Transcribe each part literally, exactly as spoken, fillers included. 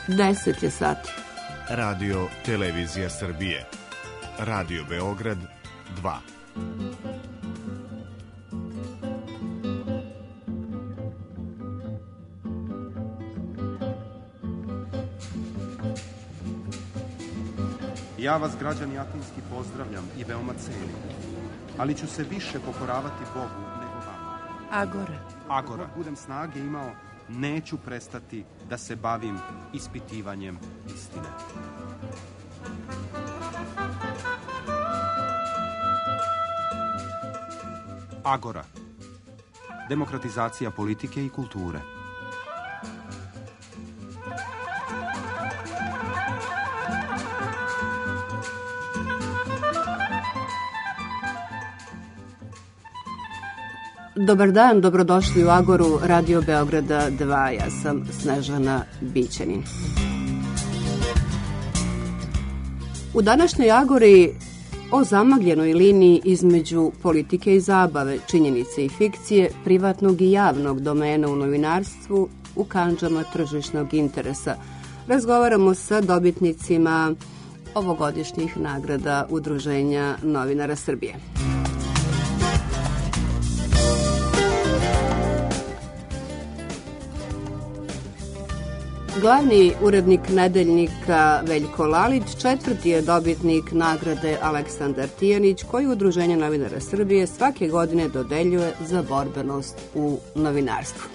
deset je sati. Radio Televizija Srbije. Radio Beograd dva. Ja vas, građani Atinski, pozdravljam i veoma cenim, ali ću se više pokoravati Bogu nego vama. Agora. Agora. Ako budem snage imao, neću prestati da se bavim ispitivanjem istine. Agora. Demokratizacija politike i kulture. Dobar dan, dobrodošli u Agoru Radio Beograda dva. Ja sam Snežana Bićanin. U današnjoj Agori o zamagljenoj liniji između politike i zabave, činjenice i fikcije, privatnog i javnog domena u novinarstvu u kandžama tržišnog interesa. Razgovaramo sa dobitnicima ovogodišnjih nagrada Udruženja novinara Srbije. Glavni urednik Nedeljnika Veljko Lalić četvrti je dobitnik nagrade Aleksandar Tijanić, koju Udruženje novinara Srbije svake godine dodeljuje za borbenost u novinarstvu.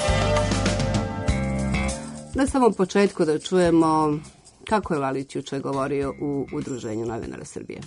Na samom početku da čujemo kako je Lalić juče govorio u Udruženju novinara Srbije.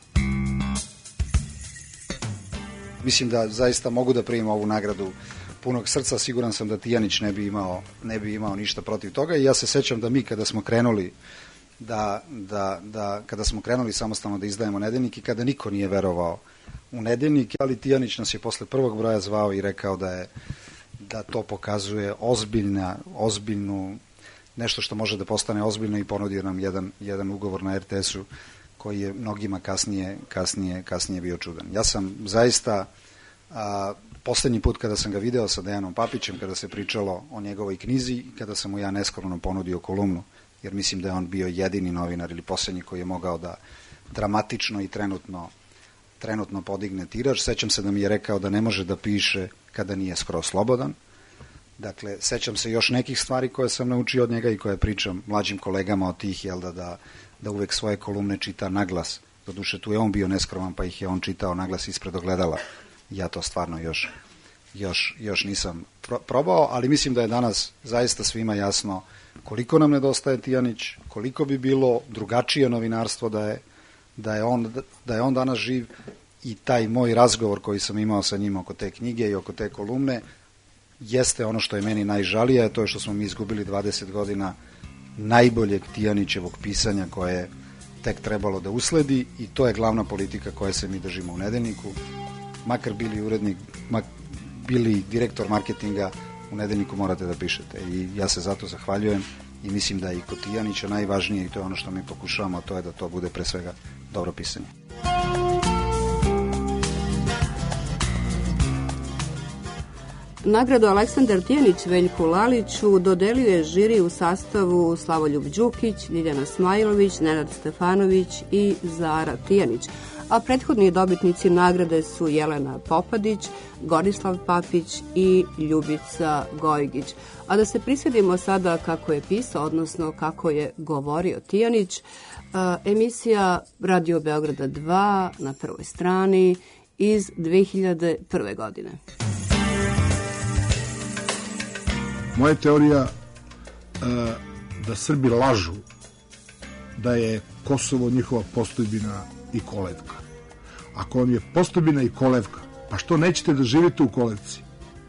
Mislim da zaista mogu da primim ovu nagradu punog srca, siguran sam da Tijanić ne bi imao, ne bi imao ništa protiv toga i ja se sećam da mi kada smo krenuli da, da, da, kada smo krenuli samostalno da izdajemo Nedeljnik i kada niko nije verovao u Nedeljnik, ali Tijanić nas je posle prvog broja zvao i rekao da je da to pokazuje ozbiljna, ozbiljnu, nešto što može da postane ozbiljno i ponudio nam jedan, jedan ugovor na er te esu koji je mnogima kasnije, kasnije, kasnije bio čudan. Ja sam zaista a, poslednji put kada sam ga video sa Dejanom Papićem, kada se pričalo o njegovoj knjizi, kada sam mu ja neskromno ponudio kolumnu, jer mislim da je on bio jedini novinar ili poslednji koji je mogao da dramatično i trenutno, trenutno podigne tiraž. Sećam se da mi je rekao da ne može da piše kada nije skroz slobodan. Dakle, sećam se još nekih stvari koje sam naučio od njega i koje pričam mlađim kolegama od tih, jel da, da, da uvek svoje kolumne čita naglas. Doduše, tu je on bio neskroman, pa ih je on čitao naglas ispred ogledala. Ja to stvarno još, još, još nisam pro- probao, ali mislim da je danas zaista svima jasno koliko nam nedostaje Tijanić, koliko bi bilo drugačije novinarstvo da je, da je, on, da je on danas živ i taj moj razgovor koji sam imao sa njim oko te knjige i oko te kolumne jeste ono što je meni najžalije, a to je što smo mi izgubili dvadeset godina najboljeg Tijanićevog pisanja koje je tek trebalo da usledi i to je glavna politika koje se mi držimo u Nedeljniku. Makar bili urednik, mak, bili direktor marketinga, u Nedeljniku morate da pišete i ja se zato zahvaljujem i mislim da je i kod Tijanića najvažnije i to je ono što mi pokušavamo, a to je da to bude pre svega dobro pisanje. Nagradu Aleksandar Tijanić Veljku Laliću dodeljuje žiri u sastavu Slavoljub Đukić, Ljiljana Smajlović, Nenad Stefanović i Zara Tijanić, a prethodni dobitnici nagrade su Jelena Popadić, Gorislav Papić i Ljubica Gojgić. A da se prisjetimo sada kako je pisao, odnosno kako je govorio Tijanić, emisija Radio Beograda dva na prvoj strani iz dve hiljade prve. godine. Moja teorija uh, da Srbi lažu da je Kosovo njihova postojbina i kolevka. Ako vam je postojbina i kolevka, pa što nećete da živite u kolevci?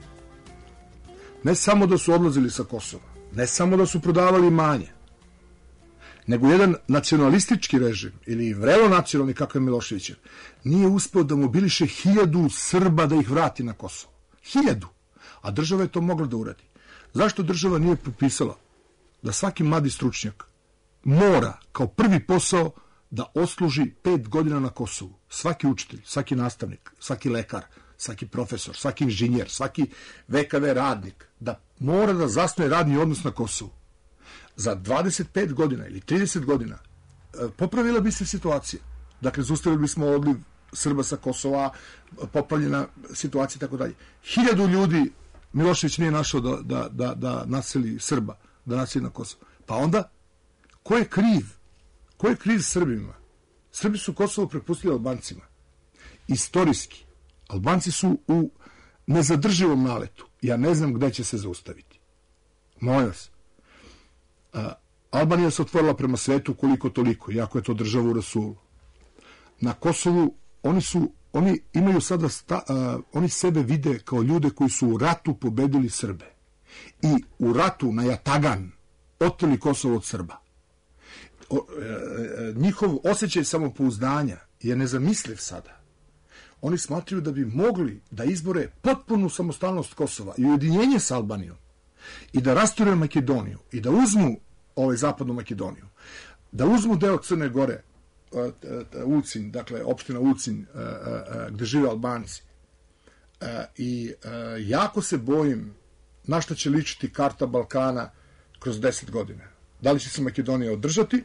Ne samo da su odlazili sa Kosova, ne samo da su prodavali imanje, nego jedan nacionalistički režim, ili vrelonacionalni kako je Miloševićev, nije uspeo da mobiliše hiljadu Srba da ih vrati na Kosovo. Hiljadu. A država je to mogla da uradi. Zašto država nije propisala da svaki mladi stručnjak mora kao prvi posao da odsluži pet godina na Kosovu? Svaki učitelj, svaki nastavnik, svaki lekar, svaki profesor, svaki inženjer, svaki ve ka ve radnik, da mora da zasnuje radni odnos na Kosovu. Za dvadeset pet godina ili trideset godina popravila bi se situacija. Dakle, zaustavili bismo odliv Srba sa Kosova, popravljena situacija i tako dalje. Hiljadu ljudi Milošević nije našao da, da, da, da naseli Srba, da naseli na Kosovo. Pa onda, ko je kriv? Ko je kriv Srbima? Srbi su Kosovo prepustili Albancima. Istorijski. Albanci su u nezadrživom naletu. Ja ne znam gde će se zaustaviti. Molim vas. A, Albanija se otvorila prema svetu koliko toliko, iako je to država u rasulu. Na Kosovu oni su, oni imaju sada, sta, a, oni sebe vide kao ljude koji su u ratu pobedili Srbe. I u ratu na Jatagan oteli Kosovo od Srba. O, e, njihov osjećaj samopouzdanja je nezamisliv sada. Oni smatraju da bi mogli da izbore potpunu samostalnost Kosova i ujedinjenje sa Albanijom i da rasture Makedoniju i da uzmu ovaj zapadnu Makedoniju, da uzmu deo Crne Gore, Ulcin, dakle opština Ulcin gde žive Albanci. I jako se bojim na šta će ličiti karta Balkana kroz deset godina. Da li će se Makedonija održati?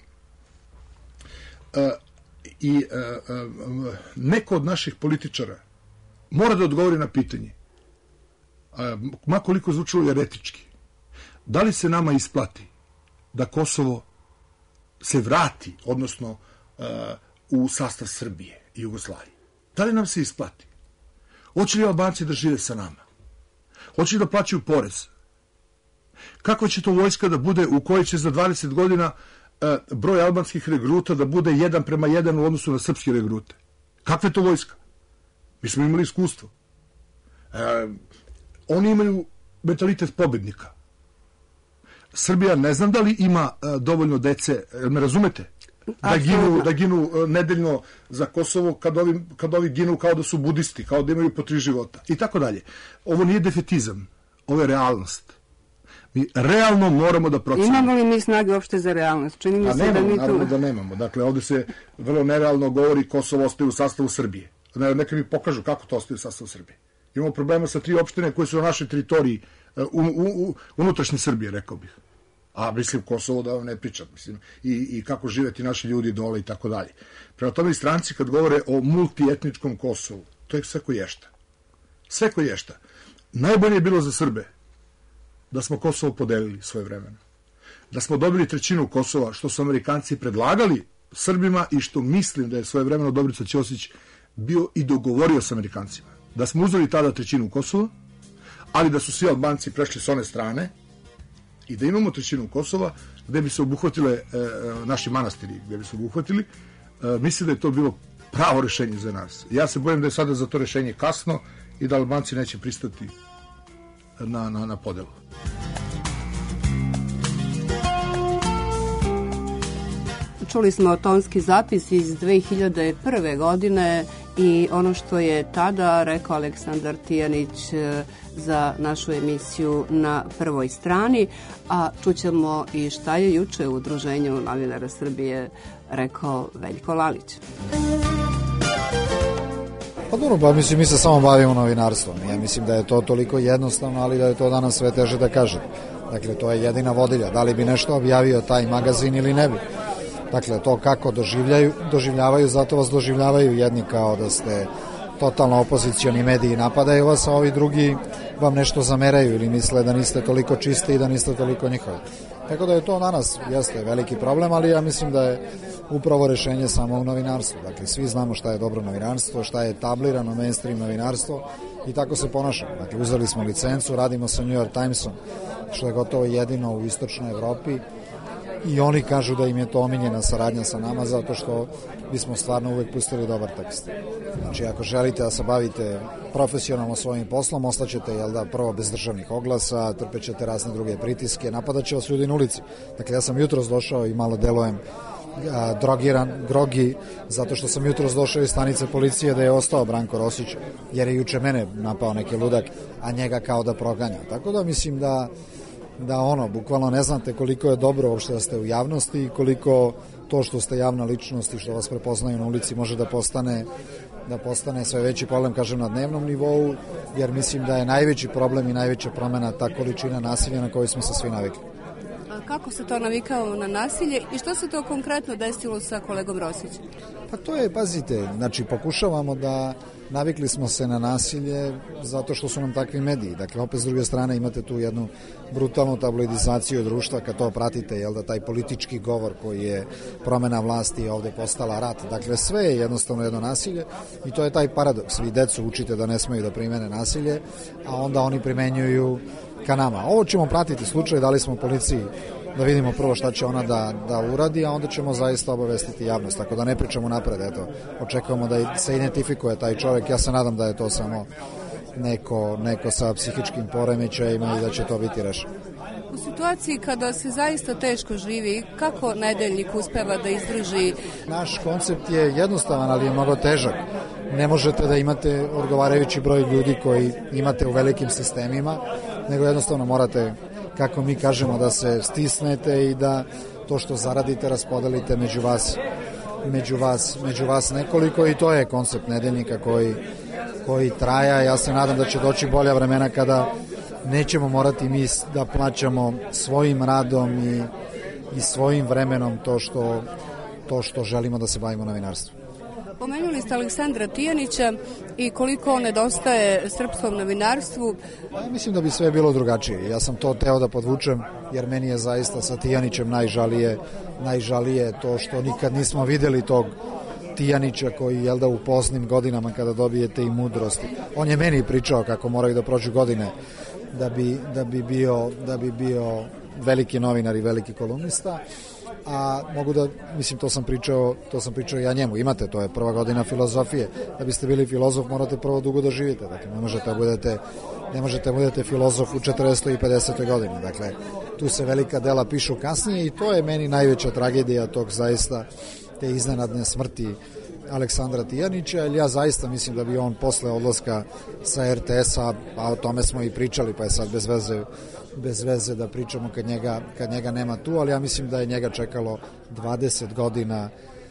I neko od naših političara mora da odgovori na pitanje, ma koliko zvučalo eretički, da li se nama isplati da Kosovo se vrati, odnosno u sastav Srbije i Jugoslavije? Da li nam se isplati? Hoće li Albanci da žive sa nama? Hoće li da plaćaju porez? Kakva će to vojska da bude u kojoj će za dvadeset godina broj albanskih regruta da bude jedan prema jedan u odnosu na srpske regrute? Kakva je to vojska? Mi smo imali iskustvo. E, oni imaju mentalitet pobednika. Srbija ne znam da li ima e, dovoljno dece, me razumete? Da ginu, da ginu nedeljno za Kosovo kad ovi, kad ovi ginu kao da su budisti, kao da imaju po tri života i tako dalje. Ovo nije defetizam, ovo je realnost. Mi realno moramo da procenimo. Imamo li mi snage uopšte za realnost? Čini mi A se nemamo, da mi naravno tu... da nemamo. Dakle, ovde se vrlo nerealno govori Kosovo ostaje u sastavu Srbije. Neka mi pokažu kako to ostaje u sastavu Srbije. Imamo problema sa tri opštine koje su na našoj teritoriji u, u, u, unutrašnje Srbije, rekao bih. A mislim Kosovo da vam ne pričam, mislim, i, i kako žive ti naši ljudi dole i tako dalje. Prema tome i stranci kad govore o multietničkom Kosovu, to je sve koješta. Sve koješta. Najbolje je bilo za Srbe da smo Kosovo podelili svoje vremena. Da smo dobili trećinu Kosova, što su Amerikanci predlagali Srbima i što mislim da je svoje vremeno Dobrica Ćosić bio i dogovorio sa Amerikancima. Da smo uzeli tada trećinu Kosova, ali da su svi Albanci prešli s one strane i da imamo trećinu Kosova gde bi se obuhvatile e, naši manastiri, gde bi se obuhvatili, e, mislim da je to bilo pravo rešenje za nas. Ja se bojim da je sada za to rešenje kasno i da Albanci neće pristati na, na, na podelu. Čuli smo tonski zapis iz dve hiljade prve. godine i ono što je tada rekao Aleksandar Tijanić za našu emisiju na prvoj strani, a čućemo i šta je juče u Udruženju novinara Srbije rekao Veljko Lalić. Pa dobro, pa mislim, mi se samo bavimo novinarstvom. Ja mislim da je to toliko jednostavno, ali da je to danas sve teže da kažem. Dakle, to je jedina vodilja. Da li bi nešto objavio taj magazin ili ne bi. Dakle, to kako doživljaju, doživljavaju, zato vas doživljavaju jedni kao da ste totalno opozicioni mediji, napadaju vas, a ovi drugi vam nešto zameraju ili misle da niste toliko čisti i da niste toliko njihovi. Tako da je to danas, jeste veliki problem, ali ja mislim da je upravo rešenje samo u novinarstvu. Dakle, svi znamo šta je dobro novinarstvo, šta je tablirano mainstream novinarstvo i tako se ponašamo. Dakle, uzeli smo licencu, radimo sa New York Timesom, što je gotovo jedino u istočnoj Evropi. I oni kažu da im je to omiljena saradnja sa nama zato što bismo stvarno uvek pustili dobar tekst. Znači, ako želite da se bavite profesionalno svojim poslom, ostaćete, jel da, prvo bez državnih oglasa, trpećete razne druge pritiske, napadaće vas ljudi na ulici. Dakle, ja sam jutros došao i malo delujem a, drogiran, grogi, zato što sam jutros došao iz stanice policije da je ostao Branko Rosić, jer je juče mene napao neki ludak, a njega kao da proganja. Tako da mislim da da ono, bukvalno ne znate koliko je dobro uopšte da ste u javnosti i koliko to što ste javna ličnost i što vas prepoznaju na ulici može da postane da postane sve veći problem, kažem, na dnevnom nivou, jer mislim da je najveći problem i najveća promena ta količina nasilja na koju smo se svi navikli. Kako se to navikao na nasilje i što se to konkretno desilo sa kolegom Rosićem? Pa to je, pazite, znači pokušavamo da navikli smo se na nasilje zato što su nam takvi mediji. Dakle, opet s druge strane imate tu jednu brutalnu tabloidizaciju društva kad to pratite, jel da taj politički govor koji je promena vlasti je ovde postala rat. Dakle, sve je jednostavno jedno nasilje i to je taj paradoks. Vi decu učite da ne smeju da primene nasilje, a onda oni primenjuju ka nama. Ovo ćemo pratiti slučaj, dali smo policiji da vidimo prvo šta će ona da, da uradi, a onda ćemo zaista obavestiti javnost, tako da ne pričamo napred, eto, očekujemo da se identifikuje taj čovjek, ja se nadam da je to samo neko, neko sa psihičkim poremećajima i da će to biti rešeno. U situaciji kada se zaista teško živi, kako Nedeljnik uspeva da izdrži? Naš koncept je jednostavan, ali je mnogo težak. Ne možete da imate odgovarajući broj ljudi koji imate u velikim sistemima, nego jednostavno morate, kako mi kažemo, da se stisnete i da to što zaradite raspodelite među vas, među vas, među vas nekoliko, i to je koncept Nedeljnika koji, koji traja. Ja se nadam da će doći bolja vremena kada nećemo morati mi da plaćamo svojim radom i, i svojim vremenom to što, to što želimo da se bavimo novinarstvom. Pomenuli ste Aleksandra Tijanića i koliko on nedostaje srpskom novinarstvu. Ja mislim da bi sve bilo drugačije. Ja sam to teo da podvučem, jer meni je zaista sa Tijanićem najžalije, najžalije to što nikad nismo videli tog Tijanića koji, jel da, u poznim godinama kada dobijete i mudrosti. On je meni pričao kako moraju da prođu godine da bi, da bi, bio, da bi bio veliki novinar i veliki kolumnista. A mogu da, mislim, to sam pričao, to sam pričao ja njemu. Imate, to je prva godina filozofije. Da biste bili filozof morate prvo dugo da živite. Dakle, ne možete da budete, ne možete da budete filozof u četrdesetoj i pedesetoj godini. Dakle, tu se velika dela pišu kasnije i to je meni najveća tragedija tog zaista, te iznenadne smrti Aleksandra Tijanića, jer ja zaista mislim da bi on posle odlaska sa er te es-a, a o tome smo i pričali, pa je sad bez veze bez veze da pričamo kad njega, kad njega nema tu, ali ja mislim da je njega čekalo dvadeset godina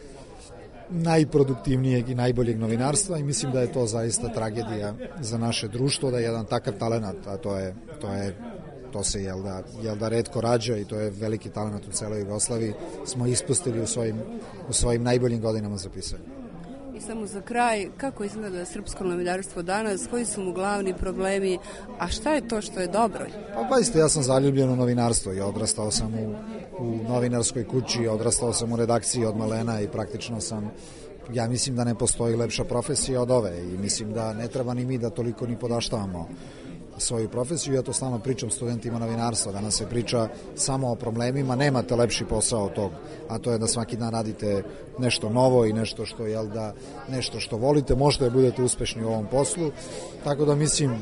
najproduktivnijeg i najboljeg novinarstva i mislim da je to zaista tragedija za naše društvo, da je jedan takav talenat, a to je, to je to se jel da, jel da retko rađa i to je veliki talenat u celoj Jugoslaviji, smo ispustili u svojim, u svojim najboljim godinama za pisanje. I samo za kraj, kako izgleda srpsko novinarstvo danas, koji su mu glavni problemi, a šta je to što je dobro? Pa pazite, ja sam zaljubljen u novinarstvo i odrastao sam u, u novinarskoj kući, odrastao sam u redakciji od malena i praktično sam, ja mislim da ne postoji lepša profesija od ove i mislim da ne treba ni mi da toliko ni podaštavamo svoju profesiju. Ja to stalno pričam studentima novinarstva, danas se priča samo o problemima, nemate lepši posao od tog, a to je da svaki dan radite nešto novo i nešto što, jel da, nešto što volite, možete da budete uspešni u ovom poslu, tako da mislim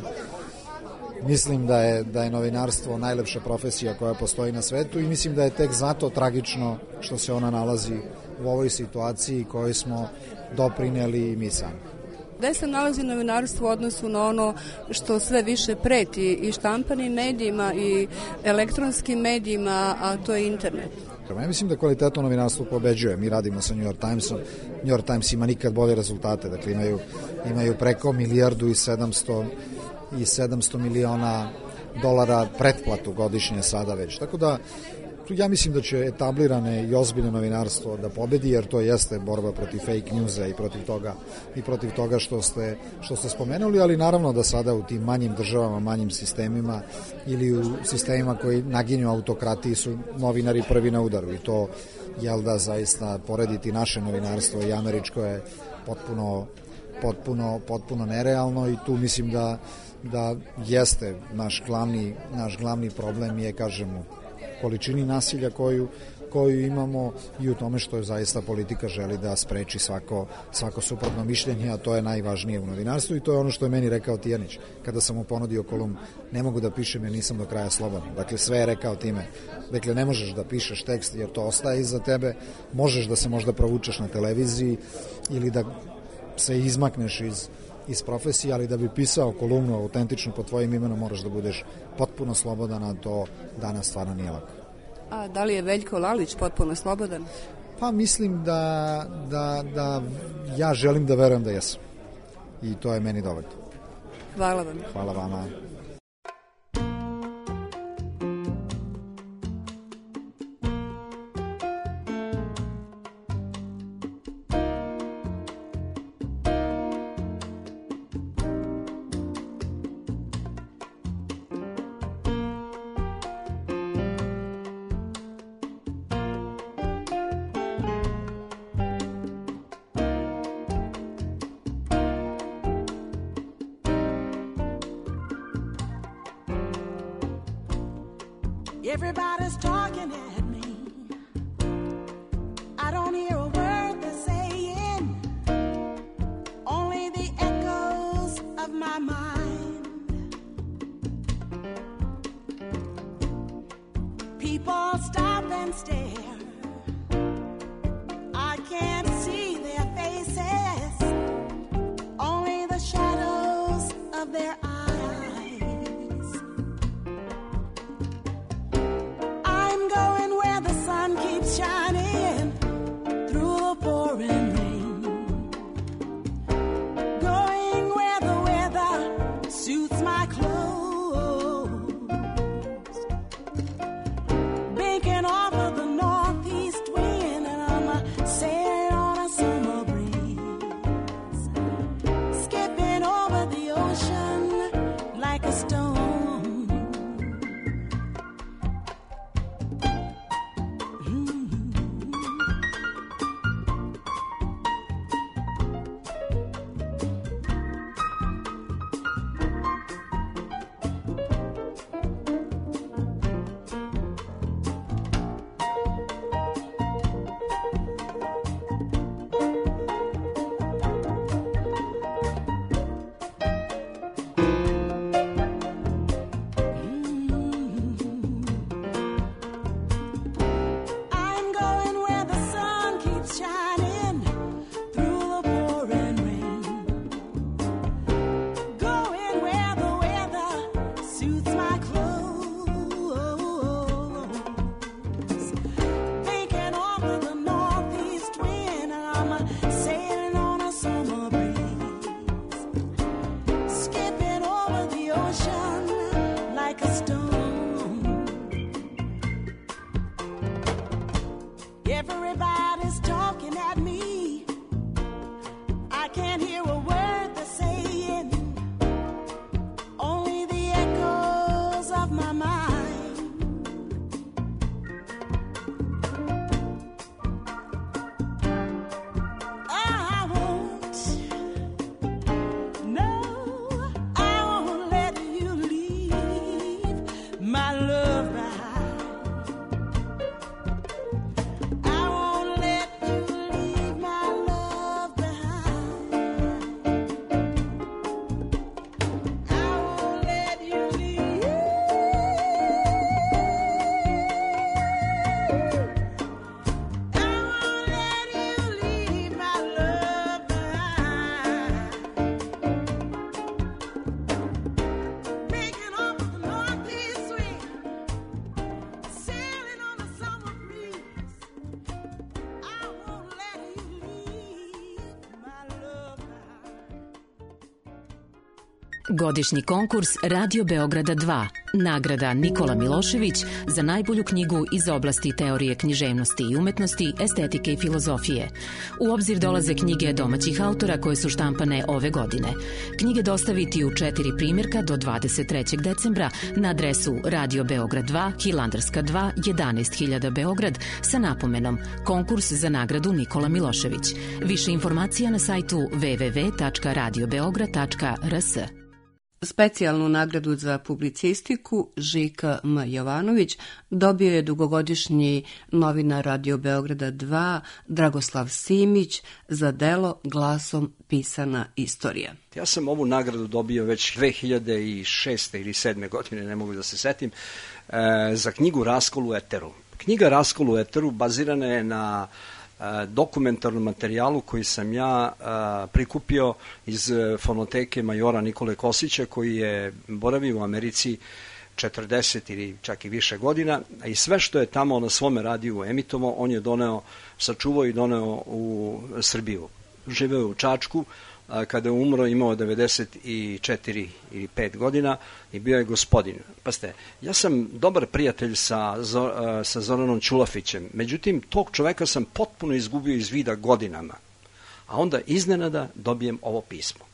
mislim da je, da je novinarstvo najlepša profesija koja postoji na svetu i mislim da je tek zato tragično što se ona nalazi u ovoj situaciji kojoj smo doprineli i mi sami. Gde se nalazi novinarstvo u odnosu na ono što sve više preti i štampanim medijima i elektronskim medijima, a to je internet? Ja mislim da kvalitetno novinarstvo pobeđuje. Mi radimo sa New York Timesom. New York Times ima nikad bolje rezultate. Dakle, imaju, imaju preko milijardu i sedamsto i sedamsto miliona dolara pretplatu godišnje sada već. Tako da ja mislim da će etablirane i ozbiljno novinarstvo da pobedi, jer to jeste borba protiv fake newsa i protiv toga i protiv toga što ste, što ste spomenuli, ali naravno da sada u tim manjim državama, manjim sistemima ili u sistemima koji naginju autokratiji su novinari prvi na udaru i to, jel da, zaista porediti naše novinarstvo i američko je potpuno, potpuno, potpuno nerealno i tu mislim da, da jeste naš glavni, naš glavni problem je, kažemo, količini nasilja koju, koju imamo i u tome što je zaista politika želi da spreči svako, svako suprotno mišljenje, a to je najvažnije u novinarstvu i to je ono što je meni rekao Tijanić. Kada sam mu ponudio kolumn, ne mogu da pišem jer nisam do kraja slobodan. Dakle, sve je rekao time. Dakle, ne možeš da pišeš tekst jer to ostaje iza tebe, možeš da se možda provučeš na televiziji ili da se izmakneš iz iz profesije, ali da bi pisao kolumnu autentično pod tvojim imenom moraš da budeš potpuno slobodan, a to danas stvarno nije lako. A da li je Veljko Lalić potpuno slobodan? Pa mislim da, da, da ja želim da verujem da jesam. I to je meni dovoljno. Hvala vam. Hvala vama. Everybody's talking at me. I don't hear a word they're saying, only the echoes of my mind. People stop and stare. I can't see their faces, only the shadows of their eyes. Shining through the pouring rain, going where the weather suits my clothes, banking off of the northeast wind, and I'm sailing on a summer breeze, skipping over the ocean like a stone. Everybody's talking at me. I can't hear a word they're saying, only the echoes of my mind. I won't, no, I won't let you leave my love behind. Godišnji konkurs Radio Beograda dva. Nagrada Nikola Milošević za najbolju knjigu iz oblasti teorije književnosti i umetnosti, estetike i filozofije. U obzir dolaze knjige domaćih autora koje su štampane ove godine. Knjige dostaviti u četiri primjerka do dvadeset trećeg decembra na adresu Radio Beograd dva, Hilandarska dva, jedanaest hiljada Beograd sa napomenom Konkurs za nagradu Nikola Milošević. Više informacija na sajtu w w w tačka radio beograd tačka r s. Specijalnu nagradu za publicistiku Žika M. Jovanović dobio je dugogodišnji novinar Radio Beograda dva Dragoslav Simić za delo Glasom pisana istorija. Ja sam ovu nagradu dobio već dve hiljade šeste ili sedme godine, ne mogu da se setim, e, za knjigu Raskol u eteru. Knjiga Raskol u eteru bazirana je na dokumentarnom materijalu koji sam ja a, prikupio iz fonoteke majora Nikole Kosića, koji je boravio u Americi četrdeset ili čak i više godina, i sve što je tamo na svome radiju emitovao, on je doneo, sačuvao i doneo u Srbiju. Živeo je u Čačku, a, kada je umro imao devedeset četiri ili pet godina i bio je gospodin. Pazite, ja sam dobar prijatelj sa, sa Zoranom Ćulafićem, međutim tog čoveka sam potpuno izgubio iz vida godinama, a onda iznenada dobijem ovo pismo.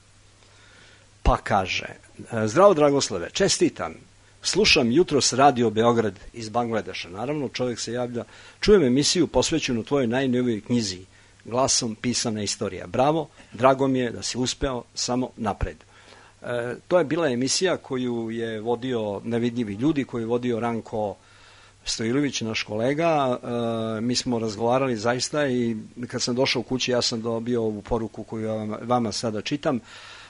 Pa kaže: zdravo Dragoslave, čestitam, slušam jutros Radio Beograd iz Bangladeša. Naravno, čovjek se javlja, čujem emisiju posvećenu tvojoj najnovijoj knjizi Glasom pisana istorija. Bravo, drago mi je da si uspeo, samo napred. E, to je bila emisija koju je vodio Nevidljivi ljudi, koju je vodio Ranko Stojilić, naš kolega. Mi smo razgovarali zaista i kad sam došao u kući ja sam dobio ovu poruku koju vama sada čitam,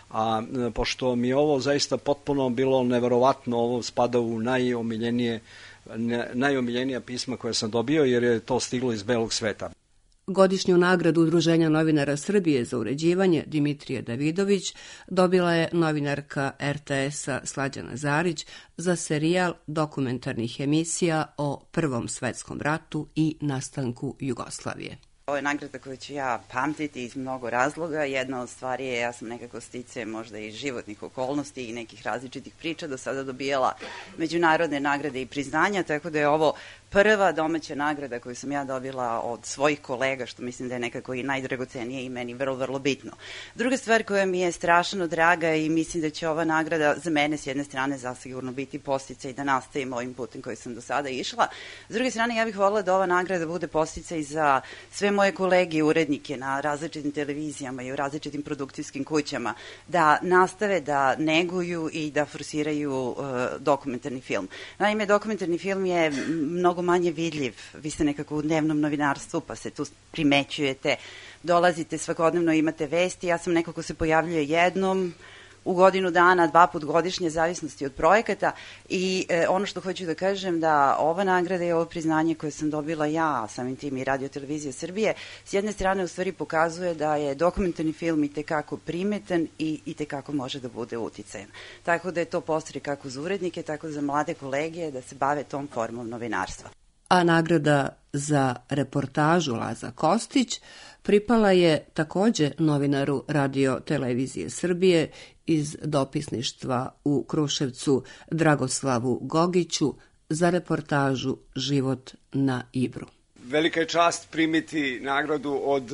a pošto mi je ovo zaista potpuno bilo neverovatno, ovo spada u najomiljenije, najomiljenija pisma koje sam dobio jer je to stiglo iz belog sveta. Godišnju nagradu Udruženja novinara Srbije za uređivanje Dimitrije Davidović dobila je novinarka er te es-a Slađana Zarić za serijal dokumentarnih emisija o Prvom svetskom ratu i nastanku Jugoslavije. Ovo je nagrada koju ću ja pamtiti iz mnogo razloga. Jedna od stvari je, ja sam nekako stice možda i životnih okolnosti i nekih različitih priča do sada dobijala međunarodne nagrade i priznanja, tako da je ovo prva domaća nagrada koju sam ja dobila od svojih kolega, što mislim da je nekako i najdragocenije i meni vrlo, vrlo bitno. Druga stvar koja mi je strašno draga i mislim da će ova nagrada za mene s jedne strane zasigurno biti podsticaj da nastavim ovim putem koji sam do sada išla. S druge strane, ja bih voljela da ova nagrada bude podsticaj za sve moje kolege i urednike na različitim televizijama i u različitim produkcijskim kućama, da nastave da neguju i da forsiraju uh, dokumentarni film. Naime, dokumentarni film je mnogo manje vidljiv. Vi ste nekako u dnevnom novinarstvu, pa se tu primećujete, dolazite svakodnevno, imate vesti. Ja sam neko ko se pojavljuje jednom u godinu dana, dva put godišnje, zavisnosti od projekata i e, ono što hoću da kažem da ova nagrada i ovo priznanje koje sam dobila ja, samim tim i Radio Televizija Srbije, s jedne strane u stvari pokazuje da je dokumentarni film i tekako primetan i i tekako može da bude uticajan. Tako da je to postoji kako za urednike, tako za mlade kolege da se bave tom formom novinarstva. A nagrada za reportažu Laza Kostić pripala je takođe novinaru Radio Televizije Srbije iz dopisništva u Kruševcu Dragoslavu Gogiću za reportažu Život na Ibru. Velika je čast primiti nagradu od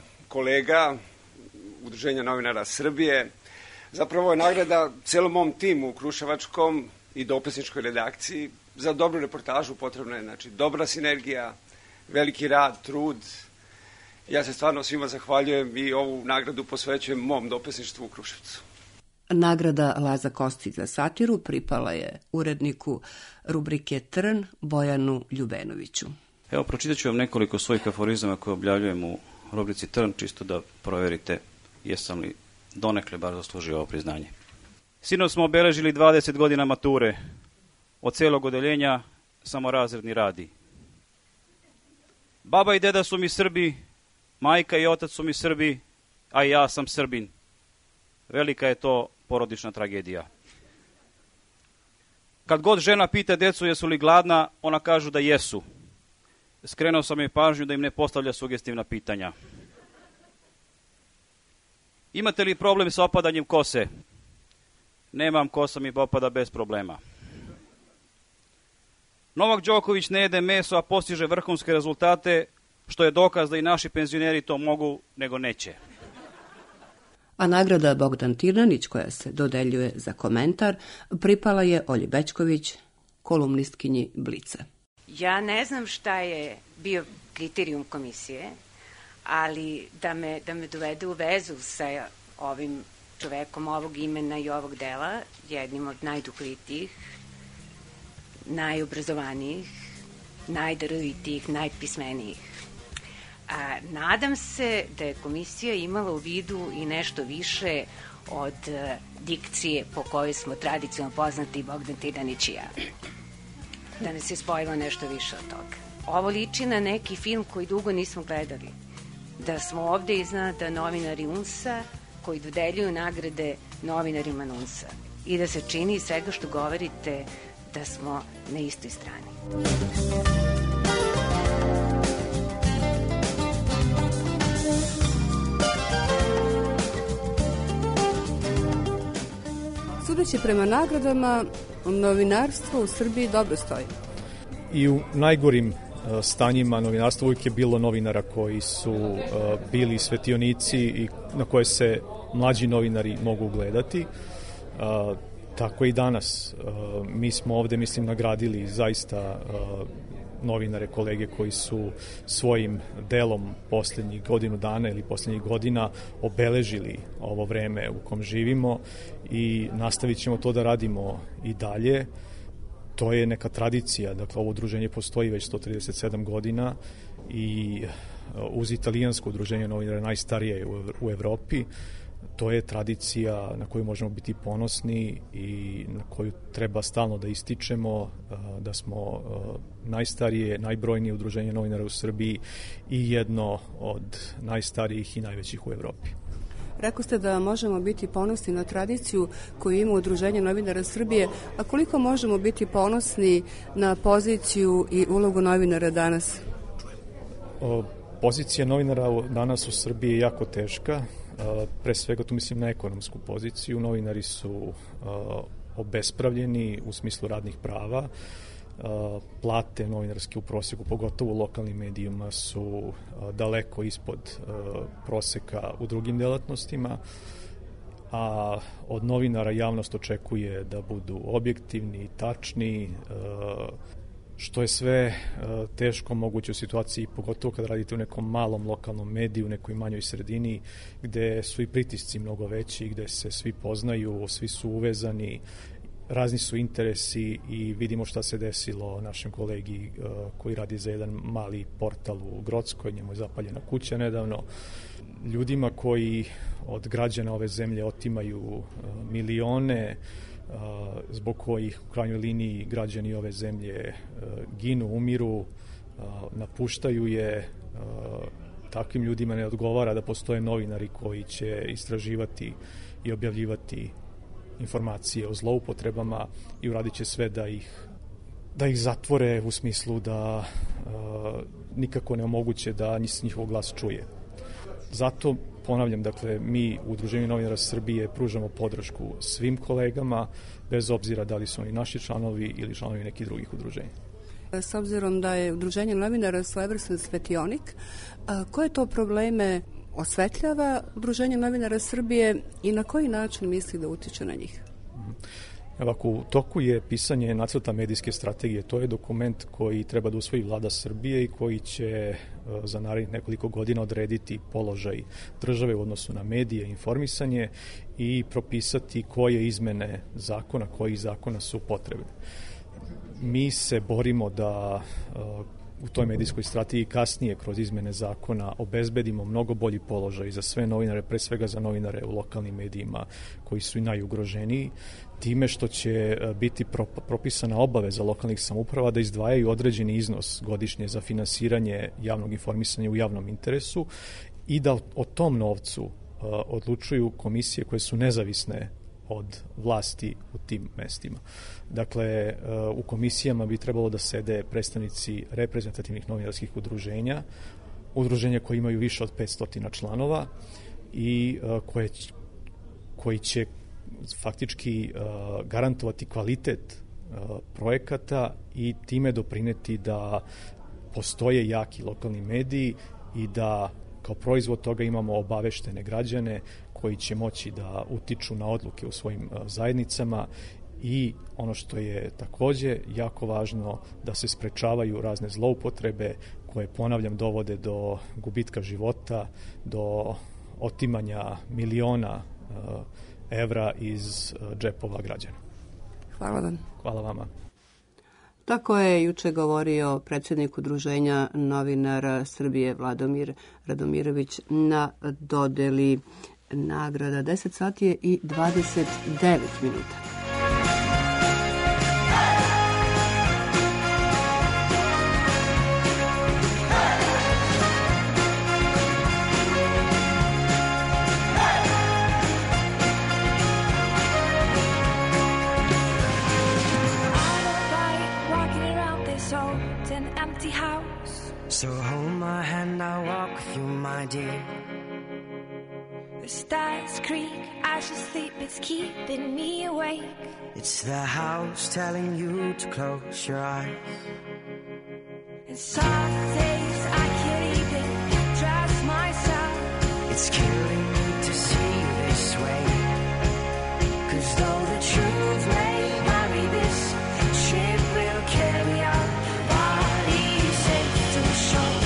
kolega Udruženja novinara Srbije. Zapravo je nagrada celom mom timu kruševačkom i dopisničkoj redakciji. Za dobru reportažu potrebna je znači, dobra sinergija, veliki rad, trud. Ja se stvarno svima zahvaljujem i ovu nagradu posvećujem mom dopisništvu u Kruševcu. Nagrada Laza Kostić za satiru pripala je uredniku rubrike Trn Bojanu Ljubenoviću. Evo, pročitat ću vam nekoliko svojih aforizama koje objavljujem u rubrici Trn, čisto da proverite jesam li donekle bar zaslužio ovo priznanje. Sinoć smo obeležili dvadeset godina mature. Od celog odeljenja samo razredni radi. Baba i deda su mi Srbi, majka i otac su mi Srbi, a i ja sam Srbin. Velika je to porodična tragedija. Kad god žena pita decu jesu li gladna, ona kažu da jesu. Skrenuo sam joj pažnju da im ne postavlja sugestivna pitanja. Imate li problem sa opadanjem kose? Nemam, kosa mi opada bez problema. Novak Đoković ne jede meso, a postiže vrhunske rezultate, što je dokaz da i naši penzioneri to mogu, nego neće. A nagrada Bogdan Tirnanić, koja se dodeljuje za komentar, pripala je Olji Bećković, kolumnistkinji Blica. Ja ne znam šta je bio kriterijum komisije, ali da me, da me dovede u vezu sa ovim čovekom ovog imena i ovog dela, jednim od najduhovitijih, najobrazovanijih, najdarovitijih, najpismenijih. A, nadam se da je komisija imala u vidu i nešto više od a, dikcije po kojoj smo tradicionalno poznati Bogdan Tirnanić i ja. Da nas je spojilo nešto više od toga. Ovo liči na neki film koji dugo nismo gledali. Da smo ovde iznada novinari U N S-a koji dodeljuju nagrade novinarima N U N S-a. I da se čini svega što govorite da smo na istoj strani. Sudeći prema nagradama, novinarstvo u Srbiji dobro stoji. I u najgorim stanjima novinarstva uvijek je bilo novinara koji su uh, bili svetionici i na koje se mlađi novinari mogu gledati. Uh, tako i danas. Uh, mi smo ovde, mislim, nagradili zaista uh, novinare, kolege koji su svojim delom posljednjih godinu dana ili posljednjih godina obeležili ovo vreme u kom živimo i nastavit ćemo to da radimo i dalje. to je neka tradicija, dakle ovo udruženje postoji već sto trideset sedam godina i uz italijansko udruženje novinara najstarije u Evropi, to je tradicija na koju možemo biti ponosni i na koju treba stalno da ističemo, da smo najstarije, najbrojnije udruženje novinara u Srbiji i jedno od najstarijih i najvećih u Evropi. Rekao ste da možemo biti ponosni na tradiciju koju ima Udruženje novinara Srbije, a koliko možemo biti ponosni na poziciju i ulogu novinara danas? O, pozicija novinara danas u Srbiji je jako teška. Pre svega tu mislim na ekonomsku poziciju. Novinari su obespravljeni u smislu radnih prava. Plate novinarske u prosjeku, pogotovo u lokalnim medijima, su daleko ispod proseka u drugim delatnostima, a od novinara javnost očekuje da budu objektivni, tačni, što je sve teško moguće u situaciji, pogotovo kad radite u nekom malom lokalnom mediju, u nekoj manjoj sredini, gde su i pritisci mnogo veći, gde se svi poznaju, svi su uvezani, razni su interesi i vidimo šta se desilo našem kolegi koji radi za jedan mali portal u Grockoj, njemu je zapaljena kuća nedavno, ljudima koji od građana ove zemlje otimaju milione, zbog kojih u krajnjoj liniji građani ove zemlje ginu, umiru, napuštaju je. Takvim ljudima ne odgovara da postoje novinari koji će istraživati i objavljivati informacije o zloupotrebama i uradit će sve da ih, da ih zatvore u smislu da nikako ne omoguće da njihov glas čuje. Zato ponavljam, dakle, mi u Udruženju novinara Srbije pružamo podršku svim kolegama, bez obzira da li su oni naši članovi ili članovi nekih drugih udruženja. S obzirom da je Udruženje novinara svojevrstan svetionik, koje to probleme osvetljava Udruženje novinara Srbije i na koji način misli da utiče na njih? Ovako, u toku je pisanje nacrta medijske strategije. To je dokument koji treba da usvoji Vlada Srbije i koji će za narednih nekoliko godina odrediti položaj države u odnosu na medije, informisanje i propisati koje izmene zakona, koji zakona su potrebne. Mi se borimo da u toj medijskoj strategiji kasnije kroz izmene zakona obezbedimo mnogo bolji položaj za sve novinare, pre svega za novinare u lokalnim medijima koji su i najugroženiji, time što će biti propisana obaveza lokalnih samouprava da izdvajaju određeni iznos godišnje za finansiranje javnog informisanja u javnom interesu i da o tom novcu odlučuju komisije koje su nezavisne od vlasti u tim mestima. Dakle, u komisijama bi trebalo da sede predstavnici reprezentativnih novinarskih udruženja, udruženja koji imaju više od petsto članova i koje, koji će faktički garantovati kvalitet projekata i time doprineti da postoje jaki lokalni mediji i da kao proizvod toga imamo obaveštene građane koji će moći da utiču na odluke u svojim zajednicama i ono što je takođe jako važno, da se sprečavaju razne zloupotrebe koje, ponavljam, dovode do gubitka života, do otimanja miliona evra iz džepova građana. Hvala vam. Hvala vama. Tako je juče govorio predsjednik Udruženja novinara Srbije Vladomir Radomirović na dodeli nagrada. deset sati je i dvadeset devet minuta. So hold my hand, I'll walk with you, my dear. The stars creak, I should sleep, it's keeping me awake. It's the house telling you to close your eyes. And some days I can't even trust myself. It's killing me to see you this way. 'Cause though the truth may vary, this ship will carry our bodies safe to shore.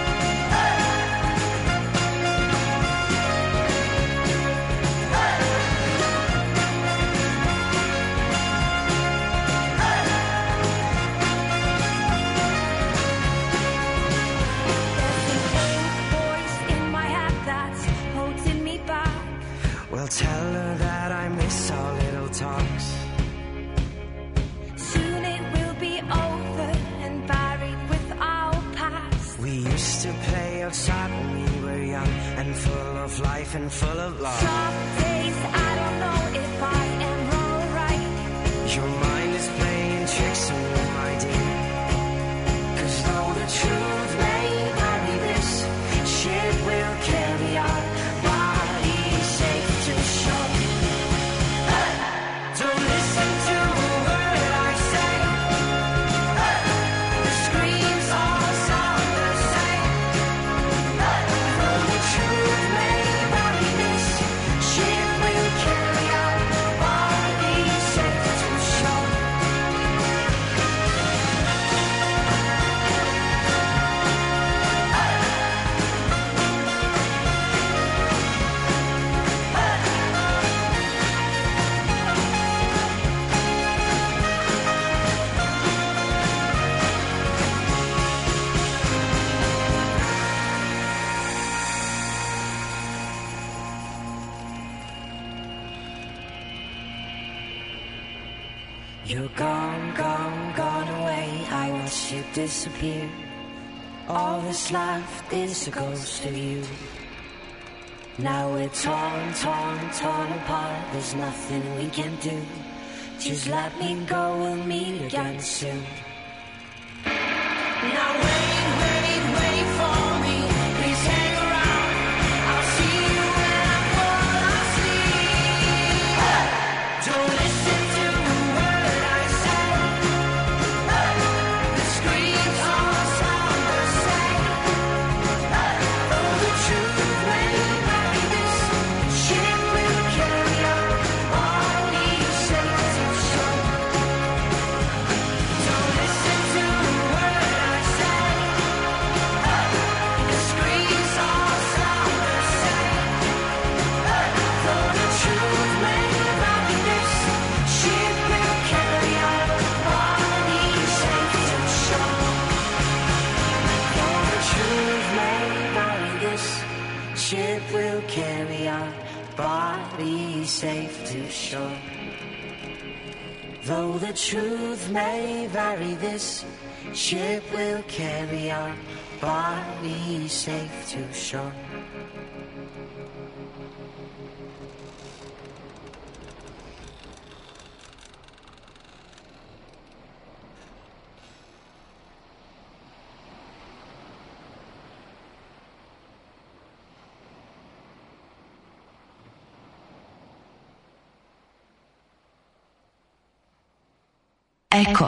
Hey! rough and full of love. Some days I don't know if I am wrong or right. Your mind is playing tricks on you, my dear. 'Cause though the truth may vary, this ship will carry our bodies safe to shore. Don't listen to a word I say. The screams all sound the same. Though the truth may vary, this ship will carry our bodies safe to shore. You're gone, gone, gone away. I watched you disappear. All that's left is a ghost of you. Now we're torn, torn, torn apart. There's nothing we can do. Just let me go, we'll meet again soon. Now wait, wait, wait for me. Please hang around. I'll see you when I fall asleep. Don't listen to a word I say. The screams all sound the same. Though the truth may vary, this ship will carry our bodies safe to shore. Don't listen to a word I say. The screams all sound the same. Though the truth may vary, this ship will carry our bodies safe to shore. Though the truth may vary, this ship will carry our bodies safe to shore. Though the truth may vary, this ship will carry our bodies safe to shore. Eko.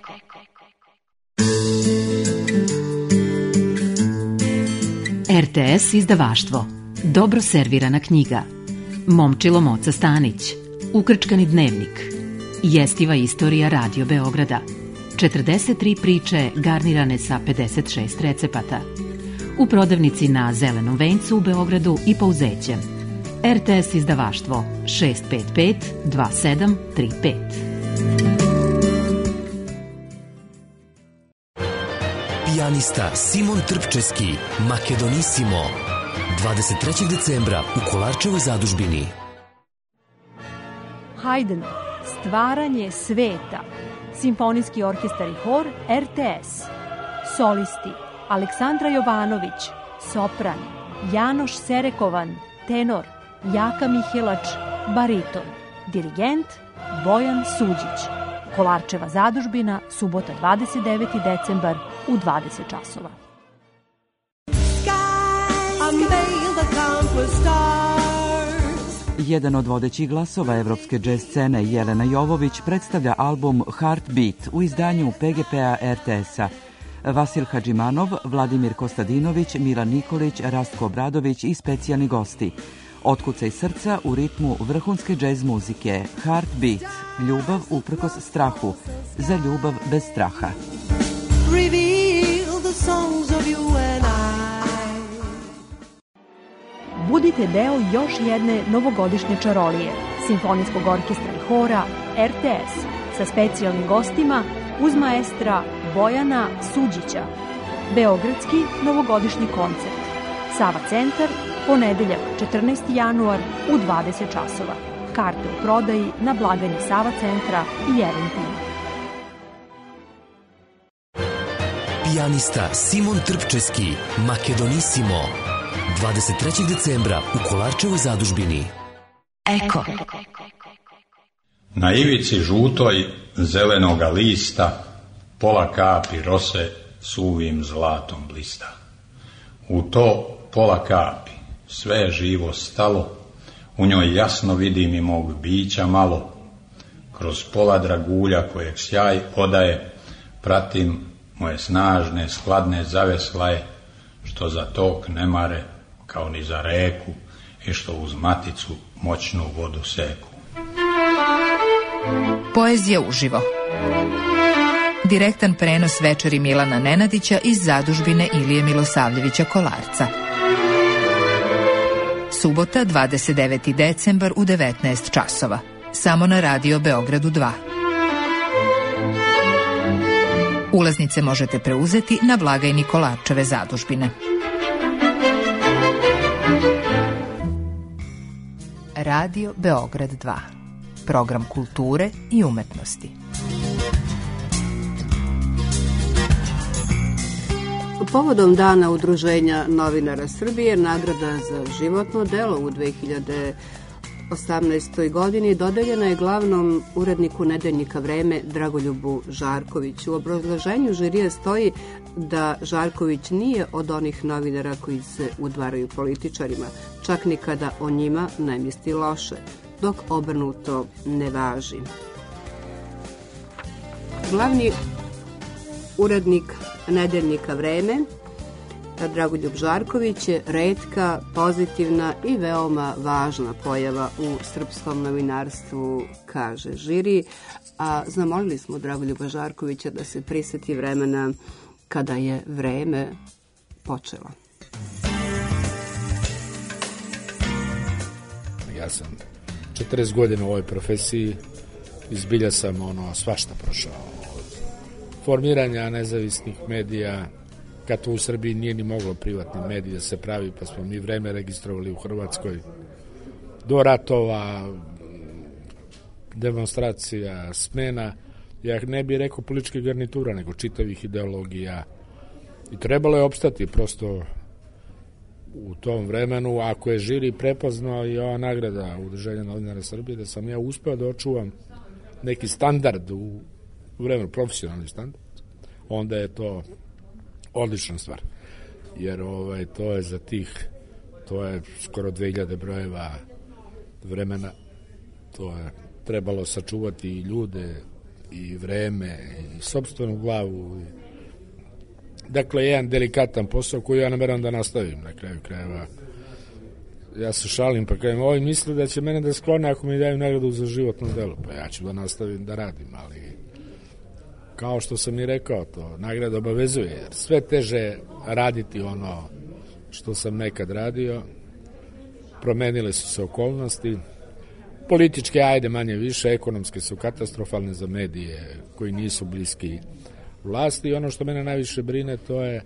R T S izdavaštvo. Dobro servirana knjiga. Momčilo Moca Stanić. Ukrčkani dnevnik. Jestiva istorija Radio Beograda. četrdeset tri priče garnirane sa pedeset šest recepata. U prodavnici na Zelenom vencu u Beogradu i Pouzećem. R T S izdavaštvo šest pet pet dva sedam tri pet. Pijanista Simon Trpčeski, Makedonissimo, dvadeset trećeg decembra u Kolarčevoj zadužbini. Haydn, Stvaranje sveta, Simfonijski orkestar i hor R T S, solisti Aleksandra Jovanović, sopran, Janoš Serekovan, tenor, Jaka Mihelač, bariton, dirigent Bojan Suđić. Kolarčeva zadužbina, subota dvadeset deveti decembar u dvadeset časova. Jedan od vodećih glasova evropske džez scene, Jelena Jovović, predstavlja album Heartbeat u izdanju P G P-a R T S-a. Vasil Hadžimanov, Vladimir Kostadinović, Milan Nikolić, Rastko Obradović i specijalni gosti. Otkucaj srca u ritmu vrhunske džez muzike. Heartbeat, ljubav uprkos strahu, za ljubav bez straha. Reveal the songs of you and I. Budite deo još jedne novogodišnje čarolije, Simfonijskog orkestra i hora R T S, sa specijalnim gostima uz maestra Bojana Suđića. Beogradski novogodišnji koncert. Sava centar, ponedeljak četrnaesti januar u dvadeset časova. Karte u prodaji na blagajni Sava centra i Eventim. Pijanista Simon Trpčeski, Makedonissimo, dvadeset trećeg decembra u Kolarčevoj zadužbini. Eko. Na ivici žutoj zelenoga lista pola kapi rose suvim zlatom blista. U to pola kapi sve je živo stalo, u njoj jasno vidim i mog bića malo. Kroz pola dragulja kojeg sjaj odaje, pratim moje snažne skladne zaveslaje, što za tok ne mare kao ni za reku i što uz maticu moćnu vodu seku. Poezija uživo. Direktan prenos večeri Milana Nenadića iz zadužbine Ilije Milosavljevića Kolarca. Subota, dvadeset deveti decembar u devetnaest časova. Samo na Radio Beogradu dva. Ulaznice možete preuzeti na blagajni Kolarčeve zadužbine. Radio Beograd dva. Program kulture i umetnosti. Povodom Dana udruženja novinara Srbije, nagrada za životno delo u dve hiljade osamnaestoj. godini dodeljena je glavnom uredniku nedeljnika Vreme Dragoljubu Žarkoviću. U obrazloženju žirije stoji da Žarković nije od onih novinara koji se udvaraju političarima, čak ni kada o njima ne misli loše, dok obrnuto ne važi. Glavni urednik nedeljnika Vreme Dragoljub Žarković je retka, pozitivna i veoma važna pojava u srpskom novinarstvu, kaže žiri, a zamolili smo Dragoljuba Žarkovića da se priseti vremena kada je Vreme počelo. Ja sam četrdeset godina u ovoj profesiji, izbilja sam ono svašta prošao. Od formiranja nezavisnih medija, kad to u Srbiji nije ni moglo privatni mediji da se pravi, pa smo mi Vreme registrovali u Hrvatskoj, do ratova, demonstracija, smena, ja ne bih rekao političke garnitura, nego čitavih ideologija. I trebalo je opstati prosto u tom vremenu. Ako je žiri prepoznao i ova nagrada Udruženja novinara Srbije, da sam ja uspeo da očuvam neki standard u vremenu, profesionalni standard, onda je to odlična stvar. Jer ovaj, to je za tih, to je skoro dve hiljade brojeva vremena, to je trebalo sačuvati i ljude, i vreme, i sopstvenu glavu. Dakle, jedan delikatan posao koji ja nameram da nastavim na kraju krajeva. Ja se šalim pa kažem, ovi misle da će mene da sklone ako mi daju nagradu za životno delo. Pa ja ću da nastavim da radim, ali kao što sam i rekao, to nagrada obavezuje, jer sve teže raditi ono što sam nekad radio. Promenile su se okolnosti. Političke, ajde manje više, ekonomske su katastrofalne za medije koji nisu bliski vlasti. I ono što mene najviše brine, to je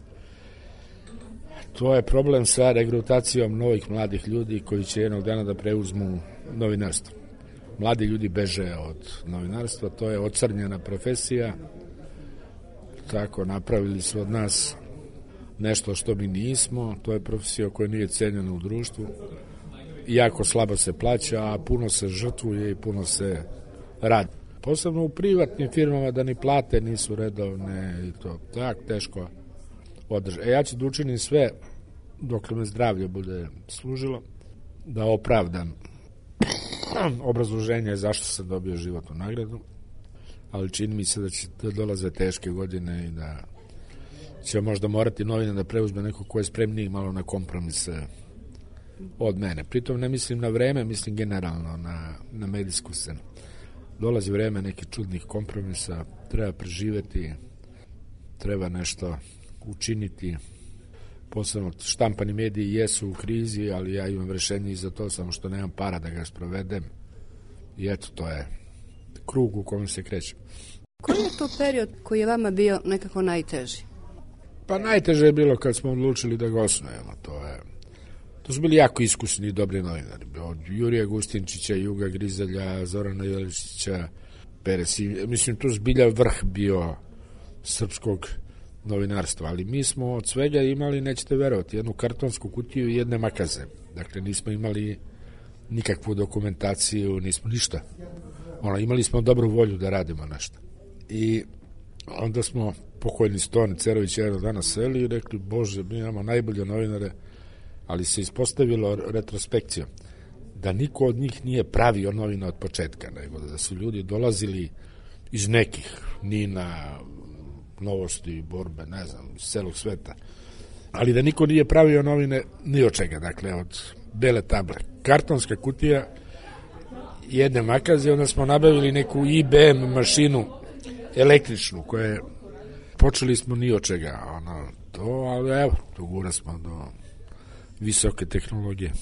to je problem sa regrutacijom novih mladih ljudi koji će jednog dana da preuzmu novinarstvo. Mladi ljudi beže od novinarstva, to je ocrnjena profesija. Tako, napravili su od nas nešto što mi nismo, to je profesija koja nije cenjena u društvu. Jako slabo se plaća, a puno se žrtvuje i puno se radi. Posebno u privatnim firmama da ni plate nisu redovne i to tak teško održati. E, ja ću da učinim sve dok me zdravlje bude služilo, da opravdam obrazloženje zašto sam dobio životnu nagradu, ali čini mi se da će da dolaze teške godine i da će možda morati novine da preuzme neko ko je spremniji malo na kompromise od mene. Pritom ne mislim na vreme, mislim generalno na, na medijsku scenu. Dolazi vreme nekih čudnih kompromisa, treba preživeti, treba nešto učiniti. Posebno štampani mediji jesu u krizi, ali ja imam rešenje i za to, samo što nemam para da ga sprovedem. I eto, to je krug u kojem se krećem. Koji je to period koji je vama bio nekako najteži? Pa najteže je bilo kad smo odlučili da ga osnujemo. To je To su bili jako iskusni i dobri novinari. Od Jurija Gustinčića, Juga Grizelja, Zorana Jeličića, Peresi. Mislim, to zbilja vrh bio srpskog novinarstva, ali mi smo od svega imali, nećete verovati, jednu kartonsku kutiju i jedne makaze. Dakle, nismo imali nikakvu dokumentaciju, nismo ništa. Ono, imali smo dobru volju da radimo nešto. I onda smo, pokojni Stone Cerović jedno dana seli i rekli, Bože, mi imamo najbolje novinare, ali se ispostavilo retrospekcijom da niko od njih nije pravio novina od početka, nego da su ljudi dolazili iz nekih, Nina, Novosti, Borbe, ne znam, iz celog sveta, ali da niko nije pravio novine ni od čega, dakle, od bele table. Kartonska kutija, jedne makaze, onda smo nabavili neku I B M mašinu električnu, koja je, počeli smo ni od čega, ono, to, ali evo, dogura smo do visoke tehnologije.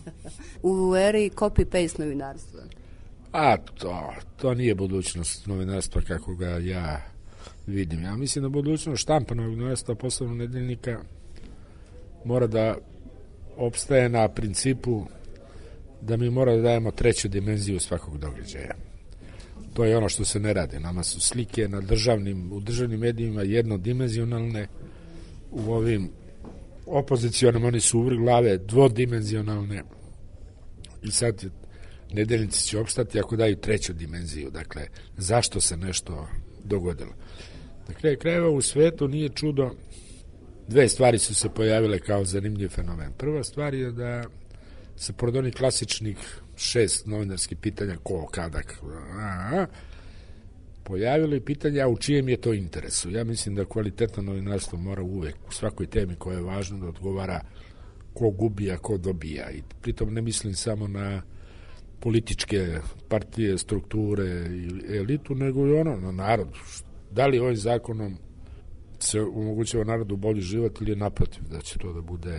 U eri copy-paste novinarstva? A to, to nije budućnost novinarstva kako ga ja vidim. Ja mislim da budućnost štampanog novinarstva, posebno nedeljnika, mora da opstaje na principu da mi mora da dajemo treću dimenziju svakog događaja. To je ono što se ne radi. Nama su slike na državnim, u državnim medijima jednodimenzionalne, u ovim opozicionom oni su uvr glave dvodimenzionalne i sad nedeljnici će opstati ako daju treću dimenziju. Dakle, zašto se nešto dogodilo? Dakle, krajeva u svetu nije čudo. Dve stvari su se pojavile kao zanimljiv fenomen. Prva stvar je da se pored onih klasičnih šest novinarskih pitanja, ko, kada, a, pojavilo i pitanje, a u čijem je to interesu. Ja mislim da kvalitetno novinarstvo mora uvek u svakoj temi koja je važna da odgovara ko gubi, a ko dobija. I pritom ne mislim samo na političke partije, strukture i elitu, nego i ono na narod. Da li ovim zakonom se omogućava narodu bolji život ili je naprotiv da će to da bude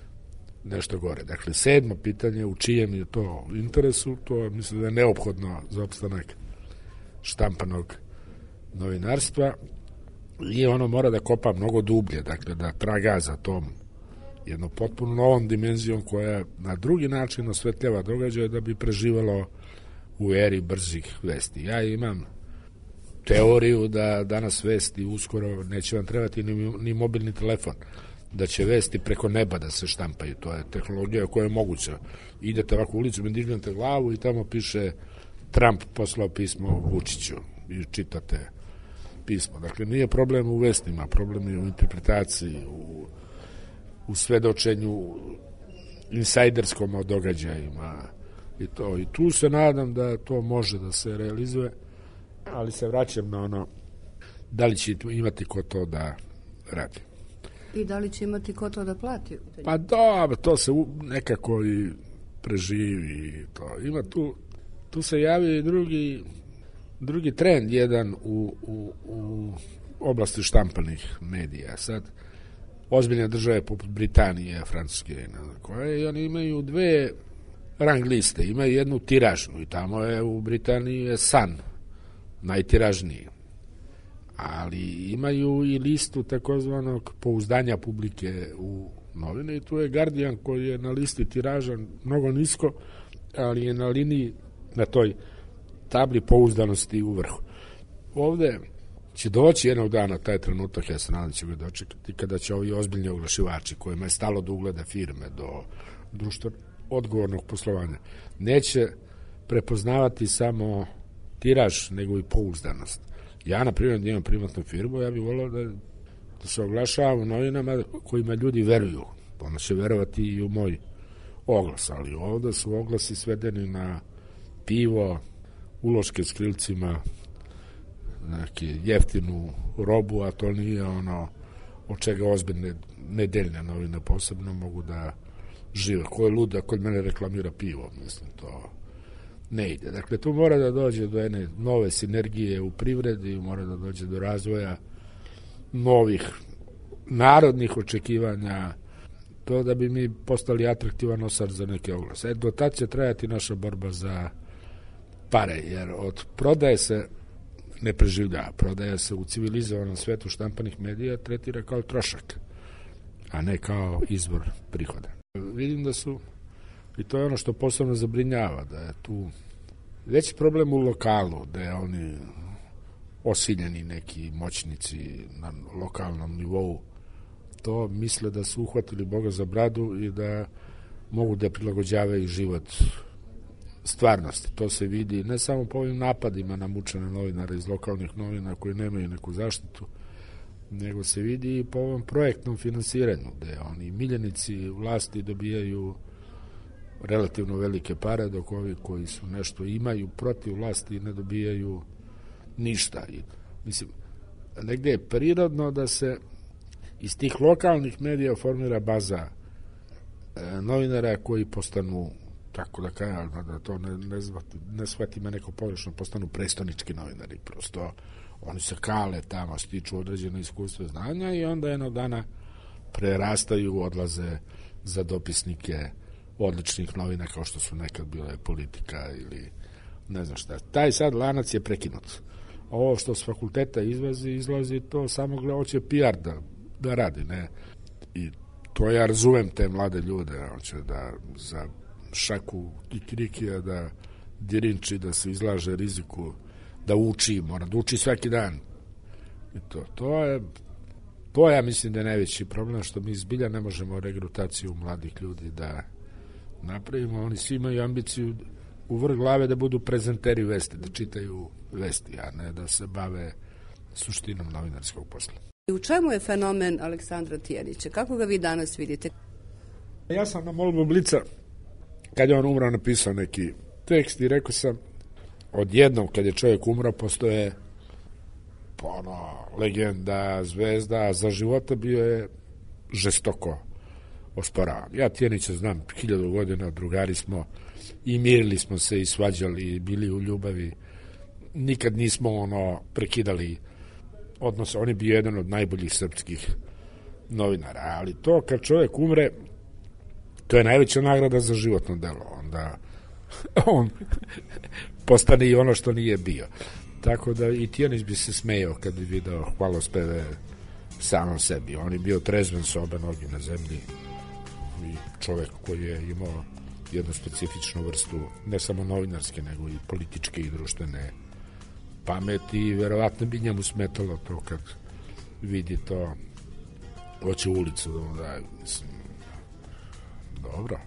nešto gore. Dakle, sedmo pitanje, u čijem je to interesu, to mislim da je neophodno za opstanak štampanog novinarstva i ono mora da kopa mnogo dublje, dakle da traga za tom jednom potpuno novom dimenzijom koja na drugi način osvetljava događaje da bi preživalo u eri brzih vesti. Ja imam teoriju da danas vesti uskoro neće vam trebati ni, ni mobilni telefon, da će vesti preko neba da se štampaju. To je tehnologija koja je moguća. Idete ovako u ulicu, mi dignete glavu i tamo piše Trump poslao pismo Vučiću i čitate pismo. Dakle, nije problem u vestima, problem je u interpretaciji, u, u svedočenju insajderskom o događajima i to. I tu se nadam da to može da se realizuje, ali se vraćam na ono da li će imati ko to da radi. I da li će imati ko to da plati? Pa dobro, to se nekako i preživi i to. Ima tu, tu se javi drugi, drugi trend, jedan u, u, u oblasti štampanih medija. Sad, ozbiljne države poput Britanije, Francuske, koje, i oni imaju dve rang liste. Imaju jednu tiražnu i tamo je u Britaniji je Sun najtiražniji. Ali imaju i listu takozvanog pouzdanja publike u novine i tu je Guardian koji je na listi tiražan mnogo nisko, ali je na liniji, na toj tabli pouzdanosti u vrhu. Ovde će doći jednog dana taj trenutak, ja se nadam da će ga dočekati, kada će ovi ozbiljni oglašivači kojima je stalo do ugleda firme, do društva odgovornog poslovanja, neće prepoznavati samo tiraž, nego i pouzdanost. Ja, na primjer, da imam privatnu firmu, ja bih volao da, da se oglašavam u novinama kojima ljudi veruju. Ono će verovati i u moj oglas, ali ovde su oglasi svedeni na pivo, uloške s krilcima, neki jeftinu robu, a to nije ono od čega ozbiljne nedeljne novine posebno mogu da žive. Ko je luda kod mene reklamira pivo, mislim, to ne ide. Dakle, tu mora da dođe do jedne nove sinergije u privredi, mora da dođe do razvoja novih narodnih očekivanja, to da bi mi postali atraktivan nosar za neke oglase. E, do tad će trajati naša borba za pare, jer od prodaje se ne preživlja. Prodaja se u civilizovanom svetu štampanih medija tretira kao trošak, a ne kao izvor prihoda. Vidim da su, i to je ono što posebno zabrinjava, da je tu veći problem u lokalu, da je oni osiljeni neki moćnici na lokalnom nivou to misle da su uhvatili Boga za bradu i da mogu da prilagođavaju život stvarnosti. To se vidi ne samo po ovim napadima na mučene novinare iz lokalnih novina koji nemaju neku zaštitu, nego se vidi i po ovom projektnom finansiranju, gde oni miljenici vlasti dobijaju relativno velike pare, dok ovi koji su nešto imaju protiv vlasti ne dobijaju ništa. I, mislim, negde je prirodno da se iz tih lokalnih medija formira baza e, novinara koji postanu, tako da kažem, da to ne, ne, zvati, ne shvati me neko pogrešno, postanu prestonički novinari. Prosto oni se kale tamo, stiču određene iskustva i znanja i onda jednog dana prerastaju, odlaze za dopisnike odličnih novina kao što su nekad bile Politika ili ne znam šta. Taj sad lanac je prekinut. Ovo što s fakulteta izlazi, izlazi to samo gleda, hoće P R da, da radi, ne. I to ja razumem te mlade ljude, hoće da za šaku kikirikija da dirinči, da se izlaže riziku, da uči, mora da uči svaki dan. I to, to je, to ja mislim da je najveći problem, što mi zbilja ne možemo regrutaciju mladih ljudi da napravimo. Oni svi imaju ambiciju u vrh glave da budu prezenteri vesti, da čitaju vesti, a ne da se bave suštinom novinarskog posla. I u čemu je fenomen Aleksandra Tijanića? Kako ga vi danas vidite? Ja sam na molbu Blica, kad je on umrao, napisao neki tekst i rekao sam, odjednom kad je čovjek umrao, postoje ono, legenda, zvezda, a za života bio je žestoko osporavan. Ja Tijanića znam hiljadu godina, drugari smo i mirili smo se i svađali i bili u ljubavi. Nikad nismo ono prekidali odnos. On je bio jedan od najboljih srpskih novinara, ali to kad čovjek umre, to je najveća nagrada za životno delo. Onda on postane i ono što nije bio. Tako da i Tijanić bi se smejao kad bi video hvalospeve samom sebi. On je bio trezven sa obe noge na zemlji i čovjek koji je imao jednu specifičnu vrstu, ne samo novinarske, nego i političke i društvene pameti i verovatno bi njemu smetalo to kad vidi to, hoće ulicu da mu daju. Mislim, dobro.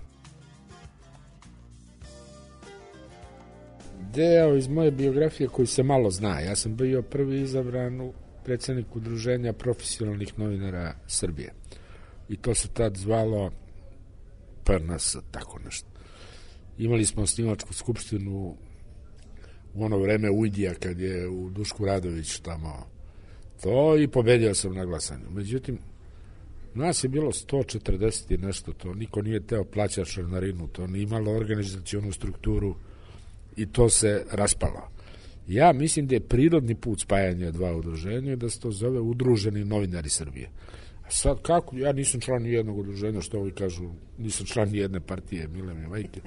Deo iz moje biografije koji se malo zna. Ja sam bio prvi izabran u predsjednik udruženja profesionalnih novinara Srbije. I to se tad zvalo P N S, tako nešto. Imali smo osnivačku skupštinu u ono vreme Ujdija, kad je u Dušku Radović tamo to, i pobedio sam na glasanju. Međutim, nas je bilo sto četrdeset i nešto, to niko nije teo plaćati članarinu, to nije imalo organizacionu strukturu i to se raspalo. Ja mislim da je prirodni put spajanja dva udruženja, da se to zove Udruženi novinari Srbije. A sad kako, ja nisam član ni jednog udruženja, što ovi kažu, nisam član ni jedne partije, mile mi majke.